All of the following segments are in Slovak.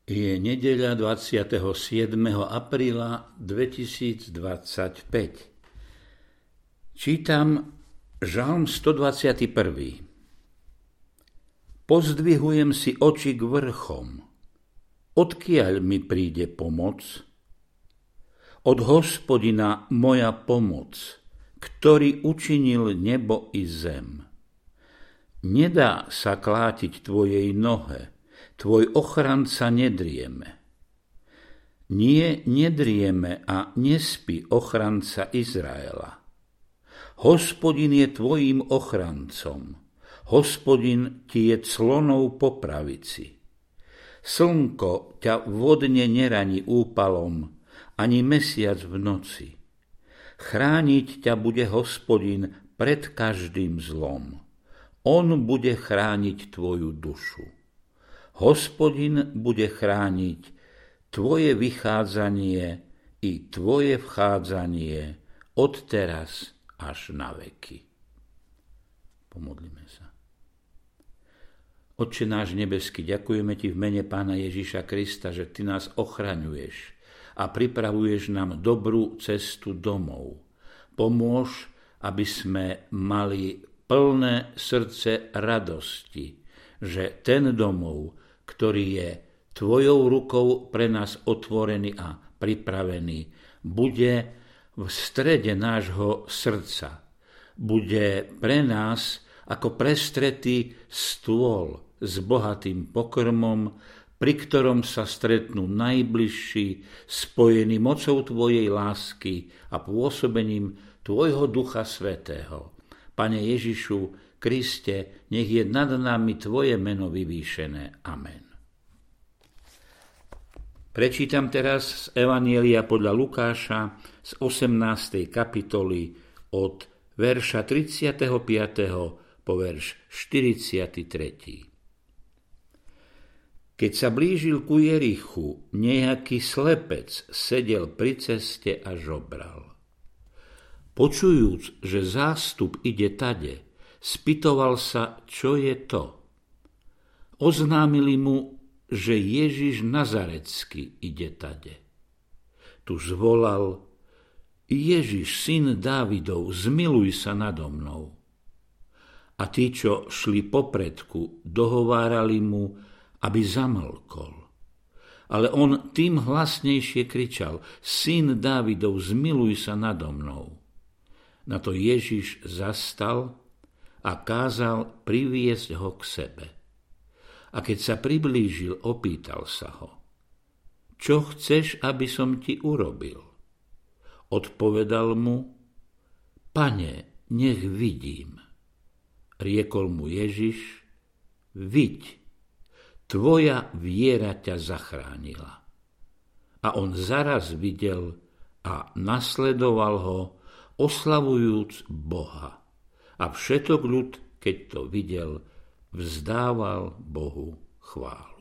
Je nedeľa 27. apríla 2025. Čítam Žalm 121. Pozdvihujem si oči k vrchom. Odkiaľ mi príde pomoc? Od Hospodina moja pomoc, ktorý učinil nebo i zem. Nedá sa klátiť tvojej nohe, tvoj ochranca nedrieme. Nie, nedrieme a nespí ochranca Izraela. Hospodin je tvojím ochrancom. Hospodin ti je clonou po pravici. Slnko ťa vodne neraní úpalom, ani mesiac v noci. Chrániť ťa bude Hospodin pred každým zlom. On bude chrániť tvoju dušu. Hospodin bude chrániť tvoje vychádzanie i tvoje vchádzanie od teraz až na veky. Pomodlíme sa. Otče náš nebeský, ďakujeme ti v mene Pána Ježiša Krista, že ty nás ochraňuješ a pripravuješ nám dobrú cestu domov. Pomôž, aby sme mali plné srdce radosti, že ten domov, ktorý je tvojou rukou pre nás otvorený a pripravený, bude v strede nášho srdca. Bude pre nás ako prestretý stôl s bohatým pokrmom, pri ktorom sa stretnú najbližší, spojení mocou tvojej lásky a pôsobením tvojho Ducha Svätého. Pane Ježišu Kriste, nech je nad nami tvoje meno vyvýšené. Amen. Prečítam teraz z Evanjelia podľa Lukáša z 18. kapitoly od verša 35. po verš 43. Keď sa blížil ku Jerichu, nejaký slepec sedel pri ceste a žobral. Počujúc, že zástup ide tade, spytoval sa, čo je to. Oznámili mu, že Ježiš Nazarecký ide tade. Tu zvolal: Ježiš, syn Dávidov, zmiluj sa nado mnou. A tí, čo šli popredku, dohovárali mu, aby zamlkol. Ale on tým hlasnejšie kričal: Syn Dávidov, zmiluj sa nado mnou. Na to Ježiš zastal a kázal priviesť ho k sebe. A keď sa priblížil, opýtal sa ho: Čo chceš, aby som ti urobil? Odpovedal mu: Pane, nech vidím. Riekol mu Ježiš: Viď, tvoja viera ťa zachránila. A on zaraz videl a nasledoval ho, oslavujúc Boha. A všetok ľud, keď to videl, vzdával Bohu chválu.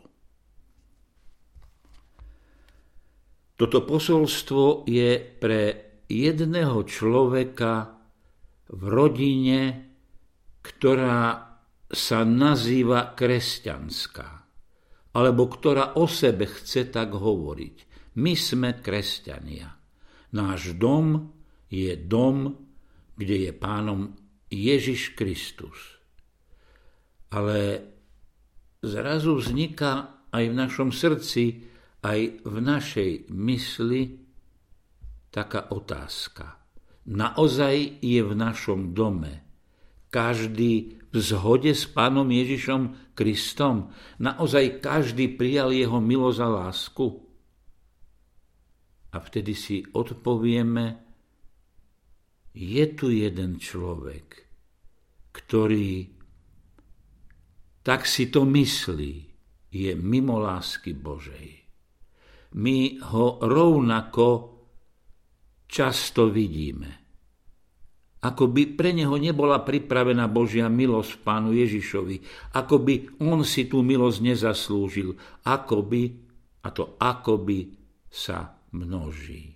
Toto posolstvo je pre jedného človeka v rodine, ktorá sa nazýva kresťanská, alebo ktorá o sebe chce tak hovoriť. My sme kresťania. Náš dom je dom, kde je Pánom Ježiš Kristus. Ale zrazu vzniká aj v našom srdci, aj v našej mysli taká otázka. Naozaj je v našom dome každý v zhode s Pánom Ježišom Kristom? Naozaj každý prijal jeho milosť a lásku? A vtedy si odpovieme: je tu jeden človek, ktorý tak si to myslí, je mimo lásky Božej. My ho rovnako často vidíme. Ako by pre neho nebola pripravená Božia milosť v Pánu Ježišovi. Ako by on si tú milosť nezaslúžil. Ako by sa množí.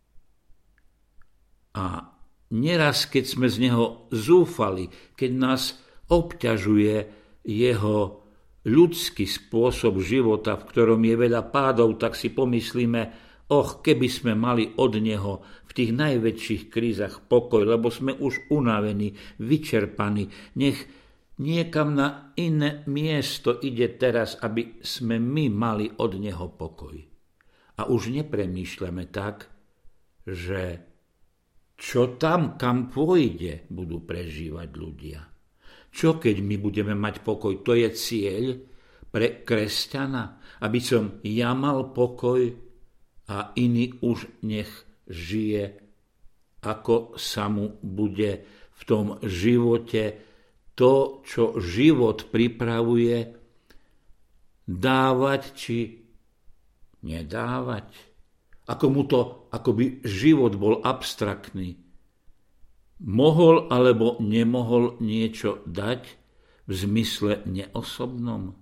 A neraz, keď sme z neho zúfali, keď nás obťažuje jeho ľudský spôsob života, v ktorom je veľa pádov, tak si pomyslíme, keby sme mali od neho v tých najväčších krízach pokoj, lebo sme už unavení, vyčerpaní. Nech niekam na iné miesto ide teraz, aby sme my mali od neho pokoj. A už nepremýšľame tak, že čo tam, kam pôjde, budú prežívať ľudia. Čo keď my budeme mať pokoj? To je cieľ pre kresťana, aby som ja mal pokoj a iný už nech žije, ako sa mu bude v tom živote to, čo život pripravuje, dávať či nedávať. Ako by život bol abstraktný. Mohol alebo nemohol niečo dať v zmysle neosobnom?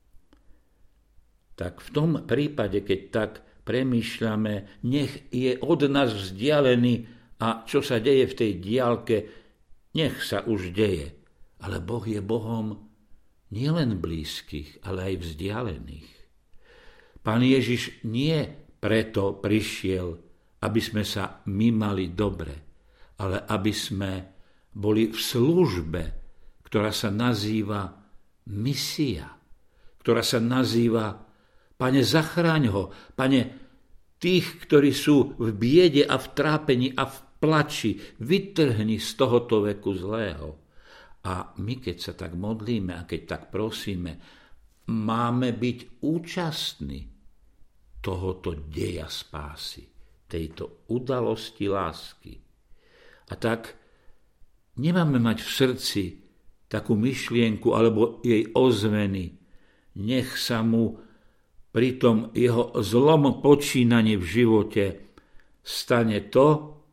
Tak v tom prípade, keď tak premýšľame, nech je od nás vzdialený a čo sa deje v tej diaľke, nech sa už deje. Ale Boh je Bohom nielen blízkych, ale aj vzdialených. Pán Ježiš nie preto prišiel, aby sme sa my mali dobre, ale aby sme boli v službe, ktorá sa nazýva misia, ktorá sa nazýva Pane, zachráň ho, Pane, tých, ktorí sú v biede a v trápení a v plači, vytrhni z tohoto veku zlého. A my, keď sa tak modlíme a keď tak prosíme, máme byť účastní tohoto deja spásy, tejto udalosti lásky. A tak nemáme mať v srdci takú myšlienku alebo jej ozveny. Nech sa mu pri tom jeho zlom počínaní v živote stane to,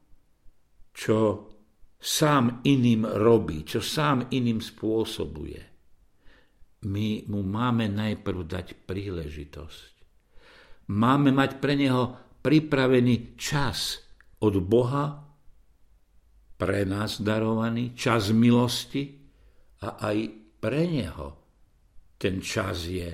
čo sám iným robí, čo sám iným spôsobuje. My mu máme najprv dať príležitosť. Máme mať pre neho pripravený čas od Boha, pre nás darovaný, čas milosti a aj pre neho ten čas je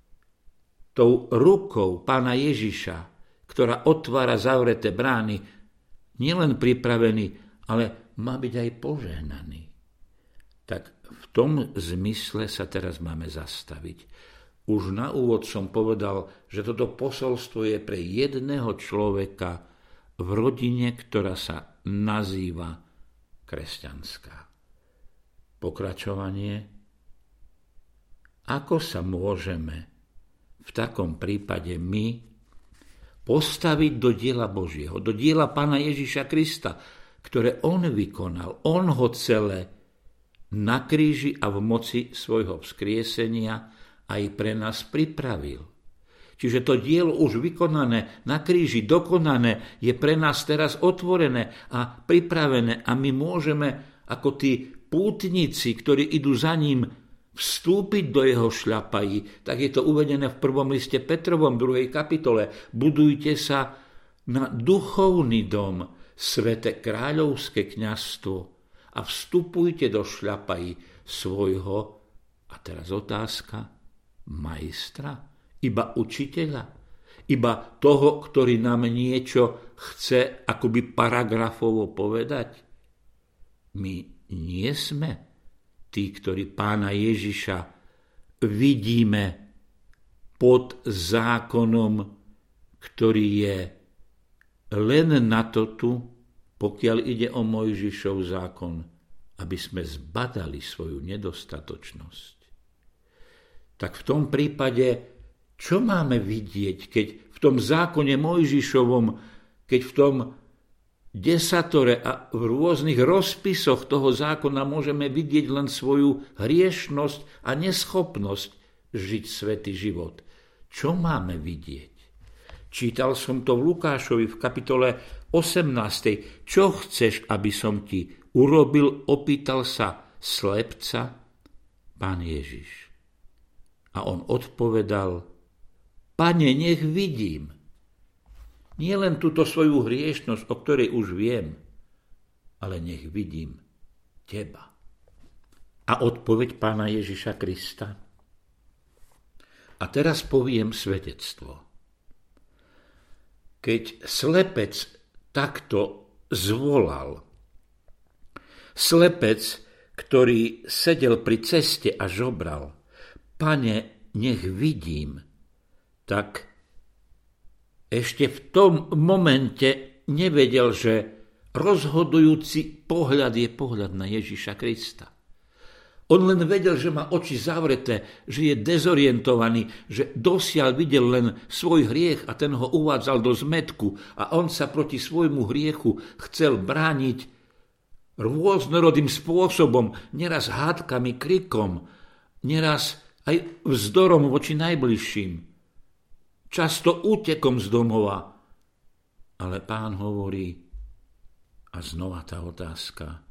tou rukou Pána Ježiša, ktorá otvára zavreté brány, nielen pripravený, ale má byť aj požehnaný. Tak v tom zmysle sa teraz máme zastaviť. Už na úvod som povedal, že toto posolstvo je pre jedného človeka v rodine, ktorá sa nazýva kresťanská. Pokračovanie. Ako sa môžeme v takom prípade my postaviť do diela Božieho, do diela Pána Ježiša Krista, ktoré on vykonal, on ho celé na kríži a v moci svojho vzkriesenia aj pre nás pripravil. Čiže to dielo už vykonané, na kríži dokonané, je pre nás teraz otvorené a pripravené a my môžeme ako tí pútnici, ktorí idú za ním, vstúpiť do jeho šľapají. Tak je to uvedené v 1. liste Petrovom, 2. kapitole. Budujte sa na duchovný dom, sväté kráľovské kňazstvo a vstupujte do šľapají svojho, a teraz otázka, majstra, iba učiteľa, iba toho, ktorý nám niečo chce akoby paragrafovo povedať. My nie sme tí, ktorí Pána Ježiša vidíme pod zákonom, ktorý je len na to tu, pokiaľ ide o Mojžišov zákon, aby sme zbadali svoju nedostatočnosť. Tak v tom prípade, čo máme vidieť, keď v tom zákone Mojžišovom, keď v tom desatore a v rôznych rozpisoch toho zákona môžeme vidieť len svoju hriešnosť a neschopnosť žiť svätý život. Čo máme vidieť? Čítal som to v Lukášovi v kapitole 18. Čo chceš, aby som ti urobil? Opýtal sa slepca Pán Ježiš. A on odpovedal: Pane, nech vidím. Nie len túto svoju hriešnosť, o ktorej už viem, ale nech vidím teba. A odpoveď Pána Ježiša Krista: A teraz poviem svedectvo. Keď slepec takto zvolal, slepec, ktorý sedel pri ceste a žobral, Pane, nech vidím, tak ešte v tom momente nevedel, že rozhodujúci pohľad je pohľad na Ježiša Krista. On len vedel, že má oči zavreté, že je dezorientovaný, že dosiaľ videl len svoj hriech a ten ho uvádzal do zmätku a on sa proti svojmu hriechu chcel brániť rôznorodým spôsobom, neraz hádkami, krikom, neraz aj vzdorom voči najbližším, často útekom z domova. Ale Pán hovorí, a znova tá otázka,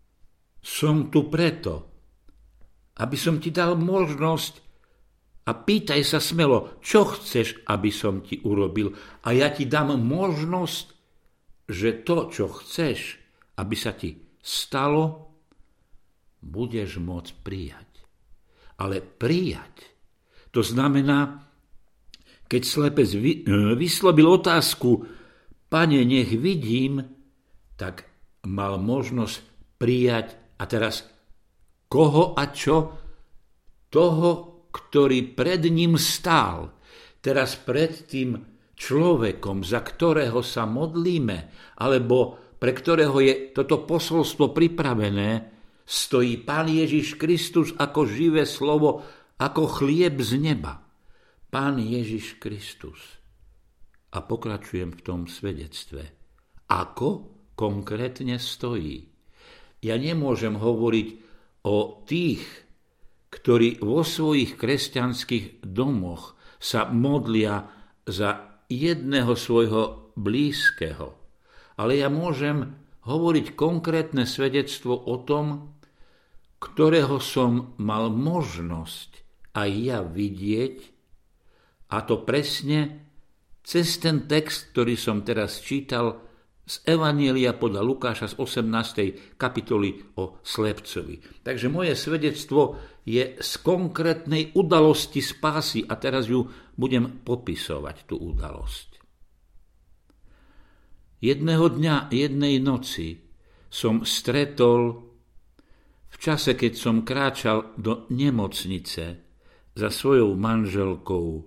som tu preto, aby som ti dal možnosť a pýtaj sa smelo, čo chceš, aby som ti urobil. A ja ti dám možnosť, že to, čo chceš, aby sa ti stalo, budeš môcť prijať. Ale prijať, to znamená, keď slepec vyslobil otázku, Pane, nech vidím, tak mal možnosť prijať a teraz koho a čo? Toho, ktorý pred ním stál. Teraz pred tým človekom, za ktorého sa modlíme, alebo pre ktorého je toto posolstvo pripravené, stojí Pán Ježiš Kristus ako živé slovo, ako chlieb z neba. Pán Ježiš Kristus. A pokračujem v tom svedectve. Ako konkrétne stojí? Ja nemôžem hovoriť o tých, ktorí vo svojich kresťanských domoch sa modlia za jedného svojho blízkeho. Ale ja môžem hovoriť konkrétne svedectvo o tom, ktorého som mal možnosť aj ja vidieť, a to presne cez ten text, ktorý som teraz čítal z Evanjelia podľa Lukáša z 18. kapitoly o slepcovi. Takže moje svedectvo je z konkrétnej udalosti spásy a teraz ju budem popisovať, tú udalosť. Jedného dňa, jednej noci som stretol v čase, keď som kráčal do nemocnice za svojou manželkou,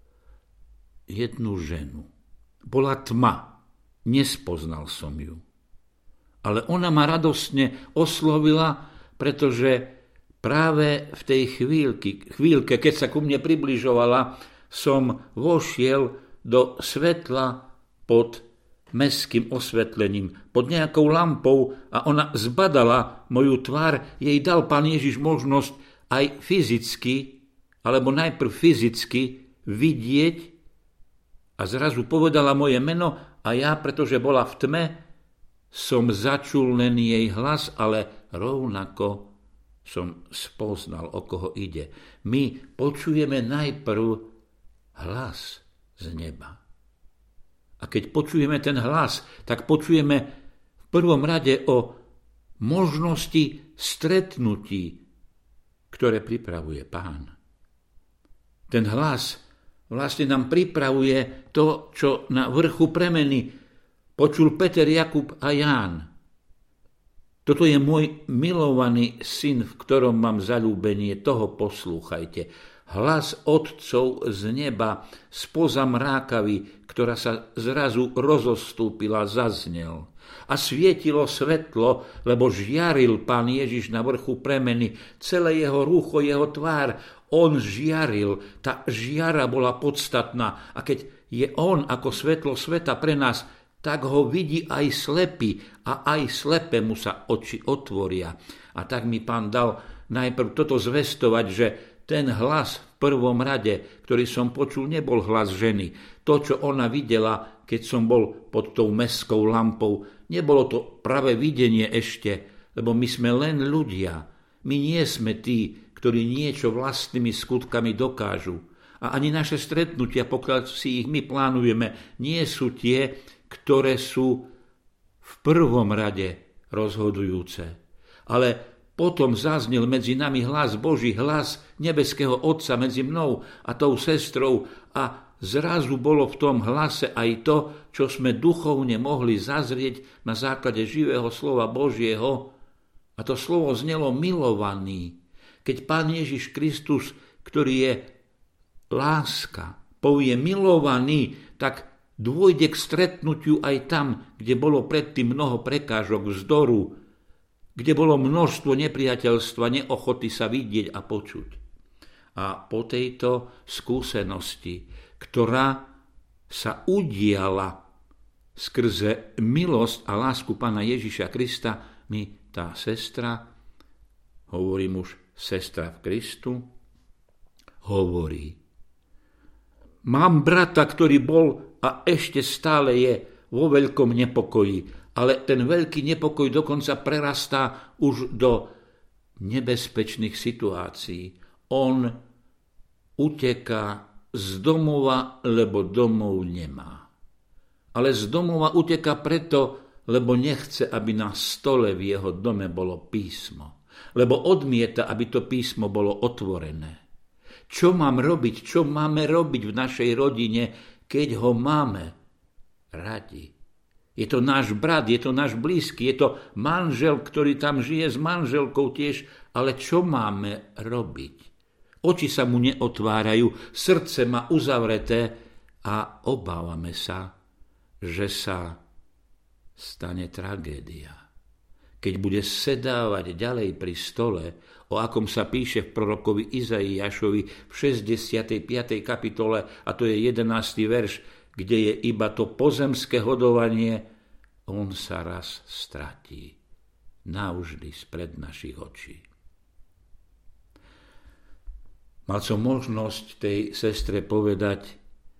jednu ženu. Bola tma. Nespoznal som ju. Ale ona ma radostne oslovila, pretože práve v tej chvíľke, keď sa ku mne približovala, som vošiel do svetla pod mestským osvetlením, pod nejakou lampou a ona zbadala moju tvár. Jej dal Pán Ježiš možnosť aj fyzicky, alebo najprv fyzicky vidieť a zrazu povedala moje meno. A ja, pretože bola v tme, som začul len jej hlas, ale rovnako som spoznal, o koho ide. My počujeme najprv hlas z neba. A keď počujeme ten hlas, tak počujeme v prvom rade o možnosti stretnutí, ktoré pripravuje Pán. Ten hlas vlastne nám pripravuje to, čo na vrchu premeny počul Peter, Jakub a Ján. Toto je môj milovaný syn, v ktorom mám zaľúbenie, toho poslúchajte. Hlas otcov z neba, spoza mrákavy, ktorá sa zrazu rozostúpila, zaznel. A svietilo svetlo, lebo žiaril Pán Ježiš na vrchu premeny, celé jeho rúcho, jeho tvár, on žiaril, tá žiara bola podstatná a keď je on ako svetlo sveta pre nás, tak ho vidí aj slepý a aj slepému sa oči otvoria. A tak mi Pán dal najprv toto zvestovať, že ten hlas v prvom rade, ktorý som počul, nebol hlas ženy. To, čo ona videla, keď som bol pod tou mestskou lampou, nebolo to pravé videnie ešte, lebo my sme len ľudia. My nie sme tí, ktorí niečo vlastnými skutkami dokážu. A ani naše stretnutia, pokiaľ si ich my plánujeme, nie sú tie, ktoré sú v prvom rade rozhodujúce. Ale potom zaznel medzi nami hlas Boží, hlas nebeského Otca medzi mnou a tou sestrou a zrazu bolo v tom hlase aj to, čo sme duchovne mohli zazrieť na základe živého slova Božieho. A to slovo znelo milovaný. Keď Pán Ježiš Kristus, ktorý je láska, povie milovaný, tak dôjde k stretnutiu aj tam, kde bolo predtým mnoho prekážok, vzdoru, kde bolo množstvo nepriateľstva, neochoty sa vidieť a počuť. A po tejto skúsenosti, ktorá sa udiala skrze milosť a lásku Pána Ježiša Krista, mi tá sestra, hovorím už sestra v Kristu, hovorí: mám brata, ktorý bol a ešte stále je vo veľkom nepokoji, ale ten veľký nepokoj dokonca prerastá už do nebezpečných situácií. On uteká z domova, lebo domov nemá. Ale z domova uteká preto, lebo nechce, aby na stole v jeho dome bolo písmo. Lebo odmieta, aby to písmo bolo otvorené. Čo mám robiť? Čo máme robiť v našej rodine, keď ho máme radi? Je to náš brat, je to náš blízky, je to manžel, ktorý tam žije s manželkou tiež, ale čo máme robiť? Oči sa mu neotvárajú, srdce má uzavreté a obávame sa, že sa stane tragédia. Keď bude sedávať ďalej pri stole, o akom sa píše v prorokovi Izaiášovi v 65. kapitole, a to je 11. verš, kde je iba to pozemské hodovanie, on sa raz stratí navždy spred našich očí. Mal som možnosť tej sestre povedať: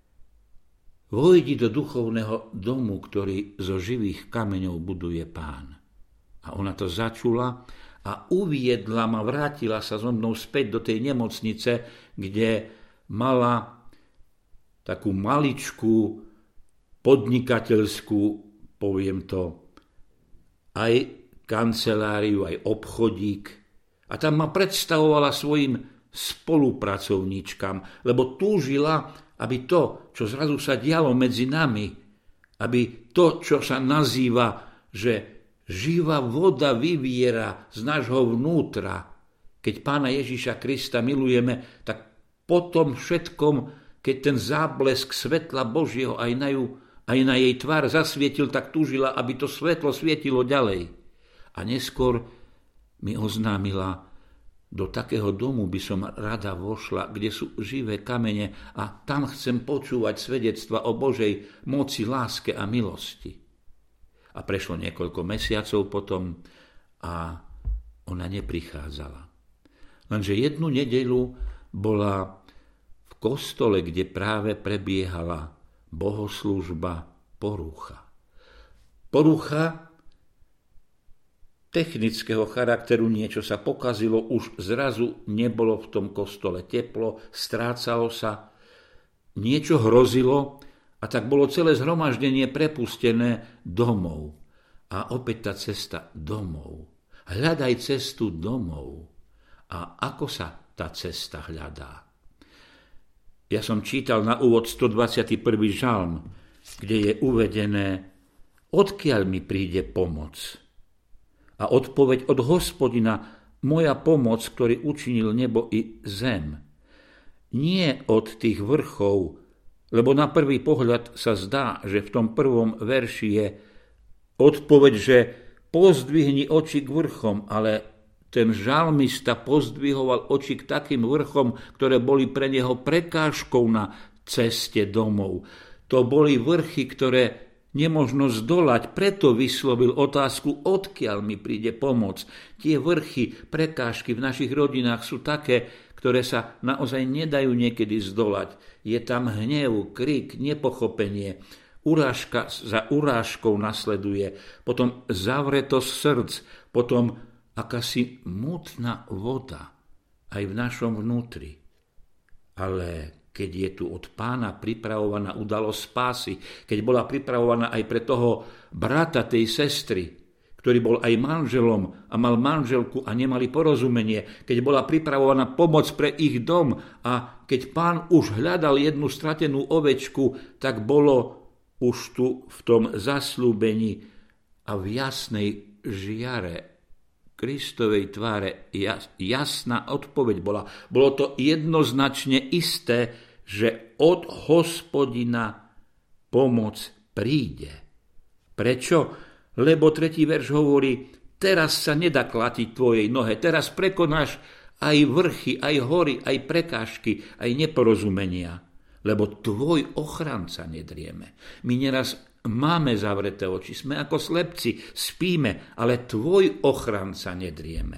vojdi do duchovného domu, ktorý zo živých kameňov buduje Pán. A ona to začula a uviedla ma, vrátila sa so mnou späť do tej nemocnice, kde mala takú maličkú podnikateľskú, poviem to, aj kanceláriu, aj obchodík. A tam ma predstavovala svojim spolupracovníčkam, lebo túžila, aby to, čo zrazu sa dialo medzi nami, aby to, čo sa nazýva, že živá voda vyviera z nášho vnútra. Keď Pána Ježiša Krista milujeme, tak po tom všetkom, keď ten záblesk svetla Božieho aj na jej tvár zasvietil, tak túžila, aby to svetlo svietilo ďalej. A neskôr mi oznámila: do takého domu by som rada vošla, kde sú živé kamene, a tam chcem počúvať svedectva o Božej moci, láske a milosti. A prešlo niekoľko mesiacov potom a ona neprichádzala. Lenže jednu nedeľu bola v kostole, kde práve prebiehala bohoslúžba, porucha. Porucha technického charakteru, niečo sa pokazilo, už zrazu nebolo v tom kostole teplo, strácalo sa, niečo hrozilo, a tak bolo celé zhromaždenie prepustené domov. A opäť tá cesta domov. Hľadaj cestu domov. A ako sa tá cesta hľadá? Ja som čítal na úvod 121. žalm, kde je uvedené: odkiaľ mi príde pomoc? A odpoveď od Hospodina, moja pomoc, ktorý učinil nebo i zem. Nie od tých vrchov, lebo na prvý pohľad sa zdá, že v tom prvom verši je odpoveď, že pozdvihni oči k vrchom, ale ten žalmista pozdvihoval oči k takým vrchom, ktoré boli pre neho prekážkou na ceste domov. To boli vrchy, ktoré nemožno zdolať, preto vyslovil otázku, odkiaľ mi príde pomoc. Tie vrchy, prekážky v našich rodinách sú také, ktoré sa naozaj nedajú niekedy zdolať. Je tam hnev, krik, nepochopenie, urážka za urážkou nasleduje, potom zavretosť srdc, potom akási mutná voda aj v našom vnútri. Ale keď je tu od Pána pripravovaná udalosť spásy, keď bola pripravovaná aj pre toho brata tej sestry, ktorý bol aj manželom a mal manželku a nemali porozumenie, keď bola pripravovaná pomoc pre ich dom a keď Pán už hľadal jednu stratenú ovečku, tak bolo už tu v tom zasľúbení a v jasnej žiare Kristovej tváre jasná odpoveď bola. Bolo to jednoznačne isté, že od Hospodina pomoc príde. Prečo? Lebo 3. verš hovorí, teraz sa nedá klatiť tvojej nohe, teraz prekonáš aj vrchy, aj hory, aj prekážky, aj neporozumenia, lebo tvoj ochranca nedrieme. My neraz máme zavreté oči, sme ako slepci, spíme, ale tvoj ochranca nedrieme.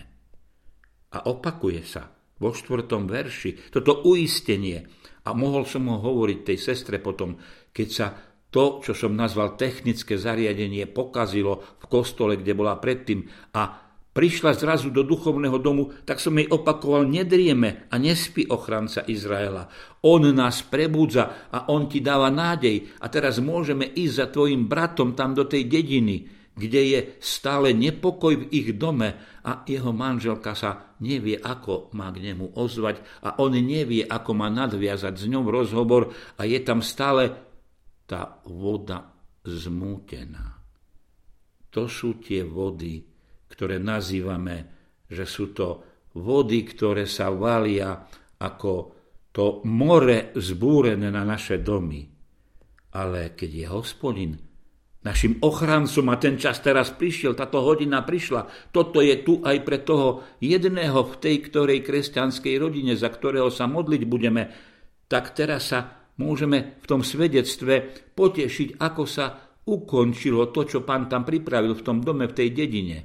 A opakuje sa vo 4. verši toto uistenie. A mohol som ho hovoriť tej sestre potom, keď sa to, čo som nazval technické zariadenie, pokazilo v kostole, kde bola predtým a prišla zrazu do duchovného domu, tak som jej opakoval, nedrieme a nespí ochranca Izraela. On nás prebudza a on ti dáva nádej a teraz môžeme ísť za tvojim bratom tam do tej dediny, kde je stále nepokoj v ich dome a jeho manželka sa nevie, ako má k nemu ozvať a on nevie, ako má nadviazať s ňou rozhovor a je tam stále tá voda zmútená. To sú tie vody, ktoré nazývame, že sú to vody, ktoré sa valia ako to more zbúrené na naše domy. Ale keď je Hospodin našim ochrancom a ten čas teraz prišiel, táto hodina prišla, toto je tu aj pre toho jedného v tej ktorej kresťanskej rodine, za ktorého sa modliť budeme, tak teraz sa môžeme v tom svedectve potešiť, ako sa ukončilo to, čo Pán tam pripravil v tom dome, v tej dedine.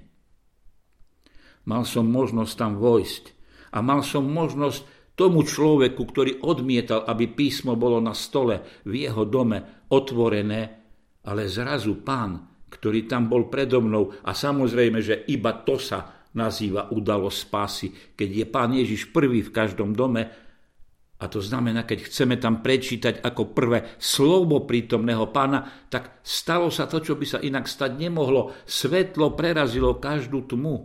Mal som možnosť tam vojsť a mal som možnosť tomu človeku, ktorý odmietal, aby písmo bolo na stole v jeho dome otvorené, ale zrazu Pán, ktorý tam bol predo mnou, a samozrejme, že iba to sa nazýva udalosť spásy, keď je Pán Ježiš prvý v každom dome. A to znamená, keď chceme tam prečítať ako prvé slovo prítomného Pána, tak stalo sa to, čo by sa inak stať nemohlo. Svetlo prerazilo každú tmu.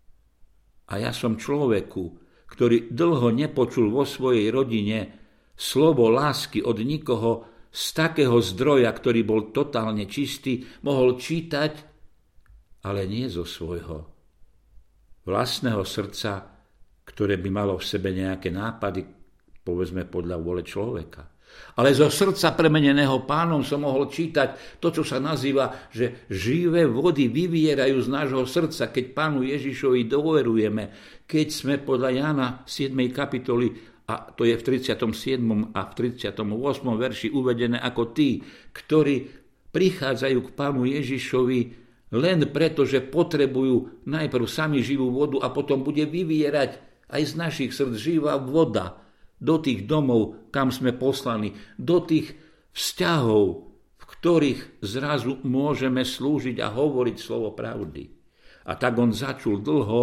A ja som človeku, ktorý dlho nepočul vo svojej rodine slovo lásky od nikoho z takého zdroja, ktorý bol totálne čistý, mohol čítať, ale nie zo svojho vlastného srdca, ktoré by malo v sebe nejaké nápady, povedzme podľa vôle človeka. Ale zo srdca premeneného Pánom som mohol čítať to, čo sa nazýva, že živé vody vyvierajú z nášho srdca, keď Pánu Ježišovi dôverujeme, keď sme podľa Jána 7. kapitoly, a to je v 37. a v 38. verši uvedené ako tí, ktorí prichádzajú k Pánu Ježišovi len preto, že potrebujú najprv sami živú vodu a potom bude vyvierať aj z našich srdc živá voda do tých domov, kam sme poslani, do tých vzťahov, v ktorých zrazu môžeme slúžiť a hovoriť slovo pravdy. A tak on začul dlho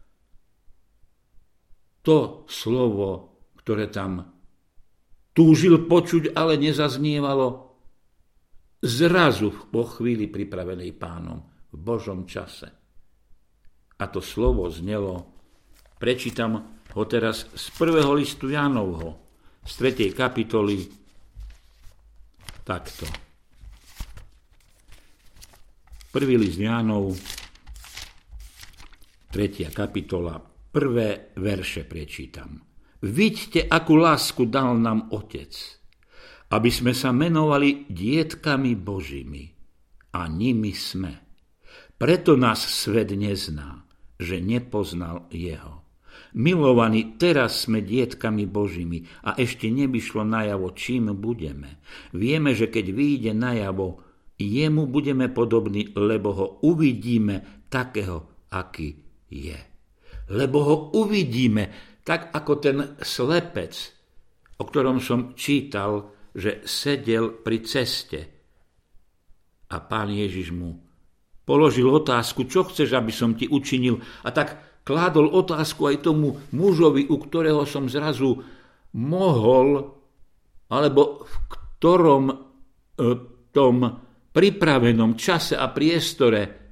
to slovo, ktoré tam túžil počuť, ale nezaznievalo, zrazu po chvíli pripravenej Pánom v Božom čase. A to slovo znelo, prečítam ho teraz z 1. listu Jánovho, z 3. kapitoly, takto. 1. list Jánov, 3. kapitola, 1. verše prečítam. Vidťte, akú lásku dal nám Otec, aby sme sa menovali dietkami Božími, a nimi sme. Preto nás svet nezná, že nepoznal jeho. Milovaní, teraz sme dietkami Božími a ešte nevyšlo najavo, čím budeme. Vieme, že keď vyjde najavo, jemu budeme podobní, lebo ho uvidíme takého, aký je. Lebo ho uvidíme, tak ako ten slepec, o ktorom som čítal, že sedel pri ceste. A Pán Ježiš mu položil otázku, čo chceš, aby som ti učinil? A tak kládol otázku aj tomu mužovi, u ktorého som zrazu mohol, alebo v ktorom tom pripravenom čase a priestore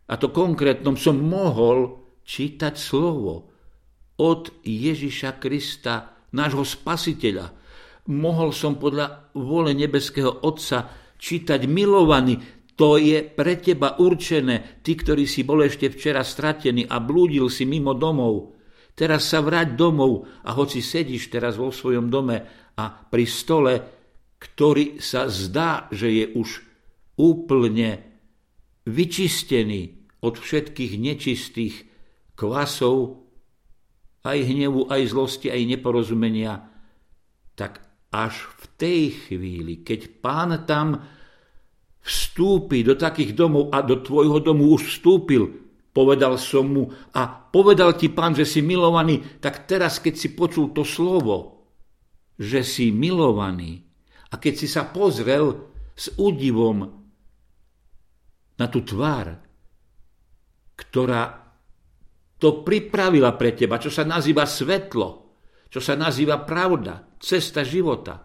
a to konkrétnom, som mohol čítať slovo od Ježiša Krista, nášho Spasiteľa. Mohol som podľa vôle nebeského Otca čítať: milovaný, to je pre teba určené, ty, ktorý si bol ešte včera stratený a blúdil si mimo domov. Teraz sa vráť domov a hoci sedíš teraz vo svojom dome a pri stole, ktorý sa zdá, že je už úplne vyčistený od všetkých nečistých kvasov, aj hnevu, aj zlosti, aj neporozumenia, tak až v tej chvíli, keď Pán tam vstúpi do takých domov a do tvojho domu už vstúpil, povedal som mu a povedal ti Pán, že si milovaný, tak teraz, keď si počul to slovo, že si milovaný, a keď si sa pozrel s údivom na tú tvár, ktorá to pripravila pre teba, čo sa nazýva svetlo, čo sa nazýva pravda, cesta života,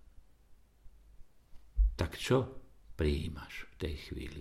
tak čo prijímaš v tej chvíli?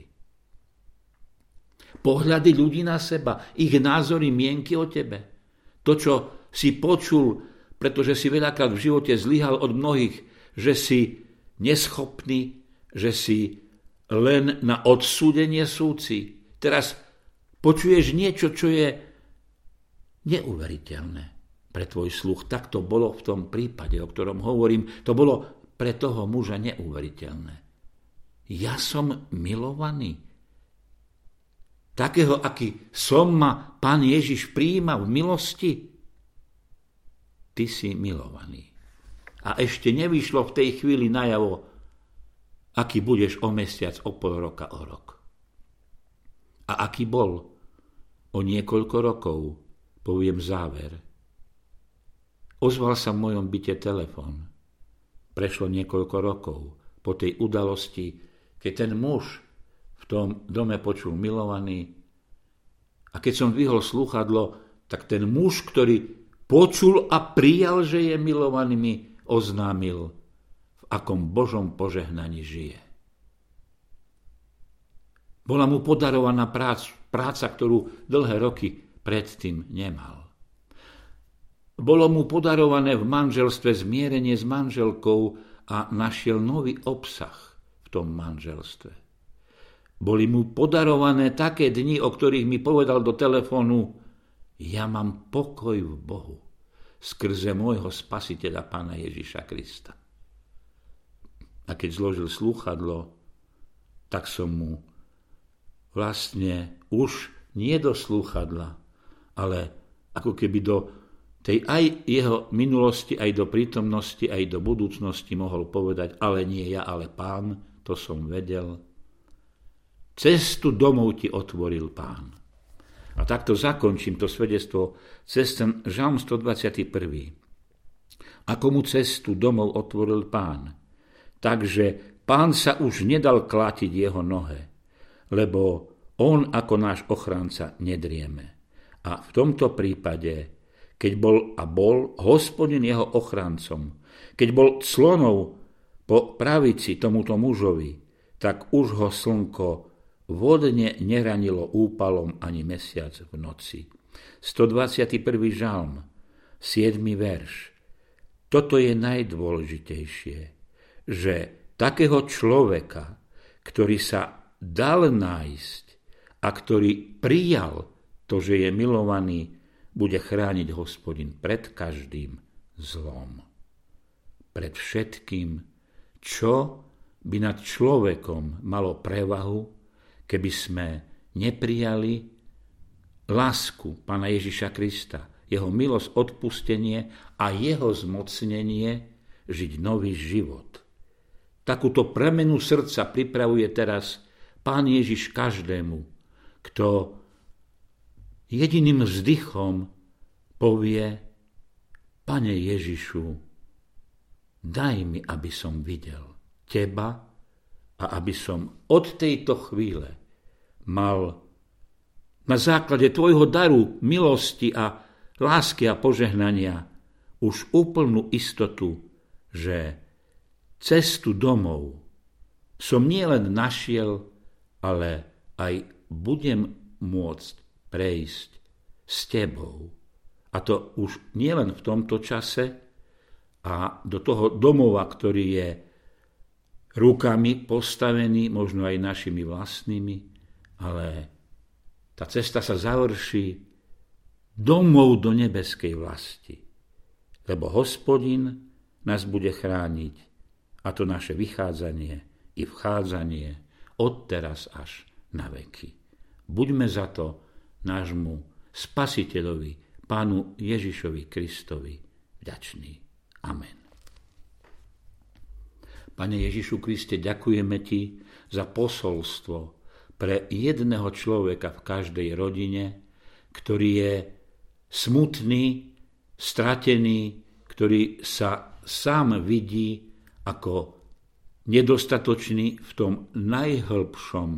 Pohľady ľudí na seba, ich názory, mienky o tebe, to, čo si počul, pretože si veľakrát v živote zlyhal od mnohých, že si neschopný, že si len na odsúdenie súci. Teraz počuješ niečo, čo je neuveriteľné pre tvoj sluch. Tak to bolo v tom prípade, o ktorom hovorím. To bolo pre toho muža neuveriteľné. Ja som milovaný. Takého, aký som, ma Pán Ježiš prijíma v milosti. Ty si milovaný. A ešte nevyšlo v tej chvíli najavo, aký budeš o mesiac, o pol roka, o rok. A aký bol o niekoľko rokov, poviem záver. Ozval sa v mojom byte telefon. Prešlo niekoľko rokov po tej udalosti, keď ten muž v tom dome počul milovaný. A keď som dvihol slúchadlo, tak ten muž, ktorý počul a prijal, že je milovaný, mi oznámil, v akom Božom požehnaní žije. Bola mu podarovaná práca, ktorú dlhé roky predtým nemal. Bolo mu podarované v manželstve zmierenie s manželkou a našiel nový obsah v tom manželstve. Boli mu podarované také dni, o ktorých mi povedal do telefónu: ja mám pokoj v Bohu skrze môjho Spasiteľa Pána Ježiša Krista. A keď zložil slúchadlo, tak som mu vlastne už nie do slúchadla, ale ako keby do tej aj jeho minulosti, aj do prítomnosti, aj do budúcnosti mohol povedať: ale nie ja, ale Pán, to som vedel. Cestu domov ti otvoril Pán. A takto zakončím to svedectvo cez ten Žalm 121. Ako mu cestu domov otvoril Pán. Takže Pán sa už nedal klátiť jeho nohe, lebo on ako náš ochránca nedrieme. A v tomto prípade, keď bol Hospodin jeho ochrancom, keď bol clonou po pravici tomuto mužovi, tak už ho slnko vodne neranilo úpalom ani mesiac v noci. 121. žalm, 7. verš. Toto je najdôležitejšie, že takého človeka, ktorý sa dal nájsť a ktorý prijal to, že je milovaný, bude chrániť Hospodin pred každým zlom. Pred všetkým, čo by nad človekom malo prevahu, keby sme neprijali lásku Pána Ježiša Krista, jeho milosť, odpustenie a jeho zmocnenie žiť nový život. Takúto premenu srdca pripravuje teraz Pán Ježiš každému, kto jediným vzdychom povie: Pane Ježišu, daj mi, aby som videl teba a aby som od tejto chvíle mal na základe tvojho daru, milosti a lásky a požehnania už úplnú istotu, že cestu domov som nielen našiel, ale aj budem môcť prejsť s tebou. A to už nielen v tomto čase a do toho domova, ktorý je rukami postavený, možno aj našimi vlastnými, ale tá cesta sa završí domov do nebeskej vlasti. Lebo Hospodin nás bude chrániť, a to naše vychádzanie i vchádzanie od teraz až na veky. Buďme za to nášmu Spasiteľovi, Pánu Ježišovi Kristovi vďační. Amen. Pane Ježišu Kriste, ďakujeme Ti za posolstvo pre jedného človeka v každej rodine, ktorý je smutný, stratený, ktorý sa sám vidí ako nedostatočný v tom najhlbšom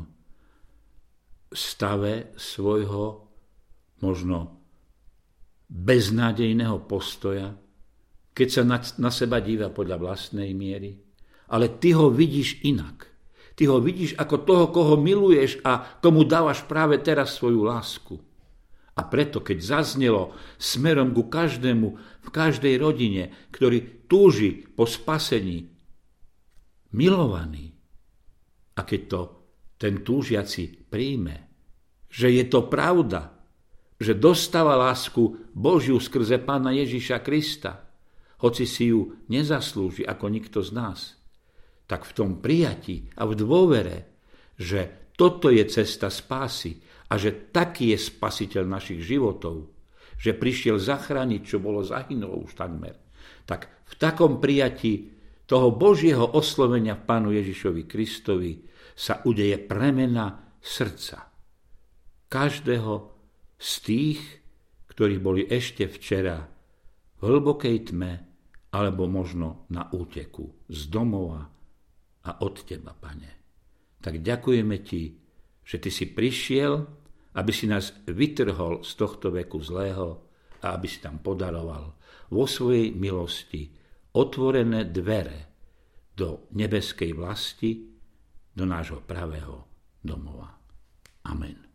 stave svojho možno beznádejného postoja, keď sa na seba díva podľa vlastnej miery, ale ty ho vidíš inak. Ty ho vidíš ako toho, koho miluješ a komu dávaš práve teraz svoju lásku. A preto, keď zaznelo smerom ku každému v každej rodine, ktorý túži po spasení, milovaný, a keď to ten túžiaci príjme, že je to pravda, že dostáva lásku Božiu skrze Pána Ježiša Krista, hoci si ju nezaslúži ako nikto z nás, tak v tom prijatí a v dôvere, že toto je cesta spásy a že taký je spasiteľ našich životov, že prišiel zachrániť, čo bolo zahynulo už takmer, tak v takom prijatí toho Božieho oslovenia v Pánu Ježišovi Kristovi sa udeje premena srdca každého z tých, ktorí boli ešte včera v hlbokej tme alebo možno na úteku z domova a od Teba, Pane. Tak ďakujeme Ti, že Ty si prišiel, aby si nás vytrhol z tohto veku zlého a aby si tam podaroval vo svojej milosti otvorené dvere do nebeskej vlasti, do nášho pravého domova. Amen.